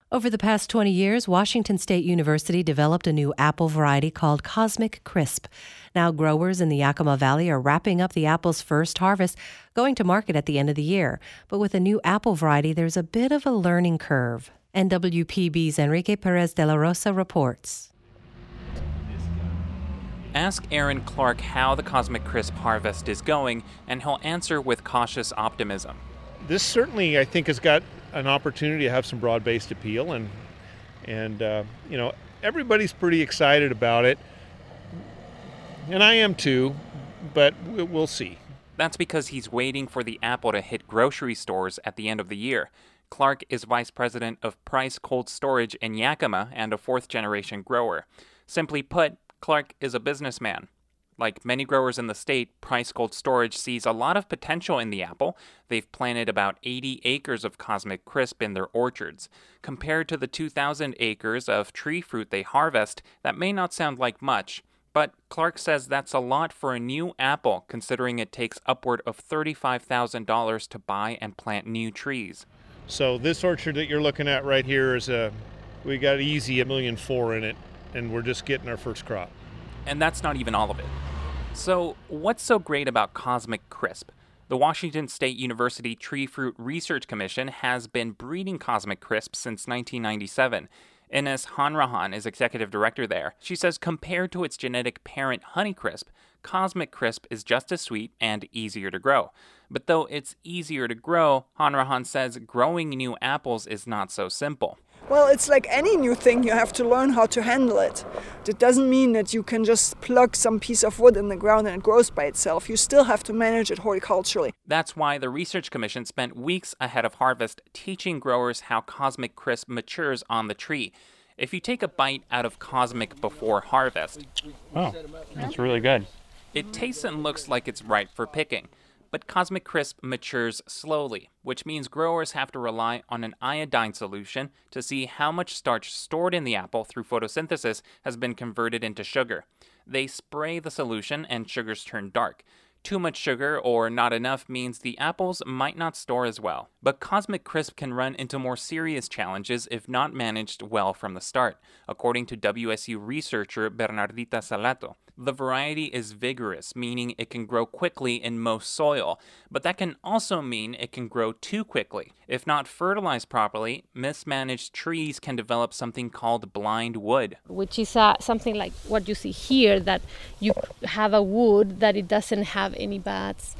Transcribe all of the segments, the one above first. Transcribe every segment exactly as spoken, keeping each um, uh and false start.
Over the past twenty years, Washington State University developed a new apple variety called Cosmic Crisp. Now growers in the Yakima Valley are wrapping up the apple's first harvest, going to market at the end of the year. But with a new apple variety, there's a bit of a learning curve. N W P B's Enrique Perez de la Rosa reports. Ask Aaron Clark how the Cosmic Crisp harvest is going, and he'll answer with cautious optimism. This certainly, I think, has got an opportunity to have some broad-based appeal, and and uh, you know, everybody's pretty excited about it, and I am too, but we'll see. That's because he's waiting for the apple to hit grocery stores at the end of the year. Clark is vice president of Price Cold Storage in Yakima and a fourth-generation grower. Simply put, Clark is a businessman. Like many growers in the state, Price Cold Storage sees a lot of potential in the apple. They've planted about eighty acres of Cosmic Crisp in their orchards. Compared to the two thousand acres of tree fruit they harvest, that may not sound like much. But Clark says that's a lot for a new apple, considering it takes upward of thirty-five thousand dollars to buy and plant new trees. So this orchard that you're looking at right here is a, we got easy a million four in it, and we're just getting our first crop. And that's not even all of it. So what's so great about Cosmic Crisp? The Washington State University Tree Fruit Research Commission has been breeding Cosmic Crisp since nineteen ninety-seven. Ines Hanrahan is executive director there. She says compared to its genetic parent Honeycrisp, Cosmic Crisp is just as sweet and easier to grow. But though it's easier to grow, Hanrahan says growing new apples is not so simple. Well, it's like any new thing, you have to learn how to handle it. That doesn't mean that you can just plug some piece of wood in the ground and it grows by itself. You still have to manage it horticulturally. That's why the Research Commission spent weeks ahead of harvest teaching growers how Cosmic Crisp matures on the tree. If you take a bite out of Cosmic before harvest, oh, that's really good. It tastes and looks like it's ripe for picking. But Cosmic Crisp matures slowly, which means growers have to rely on an iodine solution to see how much starch stored in the apple through photosynthesis has been converted into sugar. They spray the solution and sugars turn dark. Too much sugar or not enough means the apples might not store as well. But Cosmic Crisp can run into more serious challenges if not managed well from the start, according to W S U researcher Bernardita Salato. The variety is vigorous, meaning it can grow quickly in most soil, but that can also mean it can grow too quickly. If not fertilized properly, mismanaged trees can develop something called blind wood. Which is uh, something like what you see here, that you have a wood that it doesn't have any buds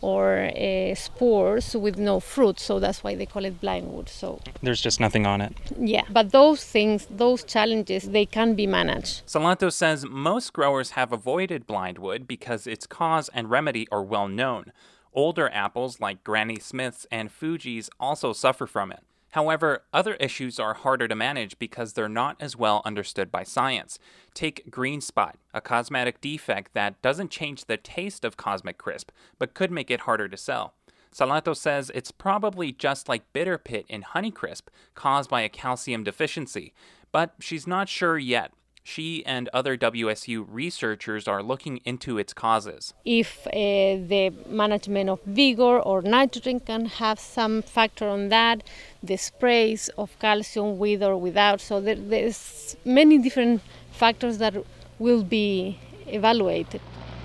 or uh, spores with no fruit, so that's why they call it blind wood. So there's just nothing on it. Yeah, but those things, those challenges, they can be managed. Salato says most growers have avoided blind wood because its cause and remedy are well known. Older apples like Granny Smiths and Fuji's also suffer from it. However, other issues are harder to manage because they're not as well understood by science. Take green spot, a cosmetic defect that doesn't change the taste of Cosmic Crisp, but could make it harder to sell. Salato says it's probably just like bitter pit in Honeycrisp, caused by a calcium deficiency, but she's not sure yet. She and other W S U researchers are looking into its causes. If uh, the management of vigor or nitrogen can have some factor on that, the sprays of calcium with or without. So there, there's many different factors that will be evaluated.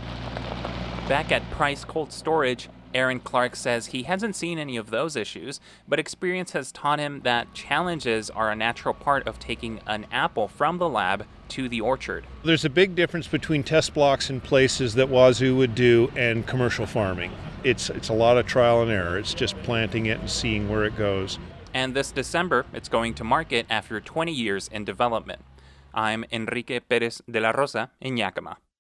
Back at Price Cold Storage, Aaron Clark says he hasn't seen any of those issues, but experience has taught him that challenges are a natural part of taking an apple from the lab to the orchard. There's a big difference between test blocks in places that Wazoo would do and commercial farming. It's it's a lot of trial and error. It's just planting it and seeing where it goes. And this December, it's going to market after twenty years in development. I'm Enrique Perez de la Rosa in Yakima.